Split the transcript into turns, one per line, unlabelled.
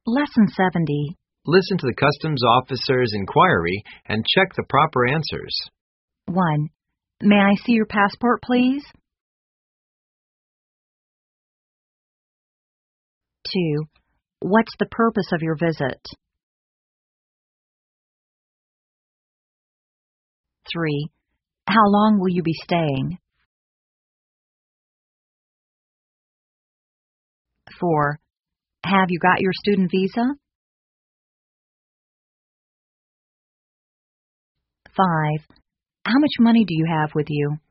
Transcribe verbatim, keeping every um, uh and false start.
Lesson seventy.
Listen to the customs officer's inquiry and check the proper answers.
one. May I see your passport, please? two. What's the purpose of your visit? three. How long will you be staying? four. Have you got your student visa? five. How much money do you have with you?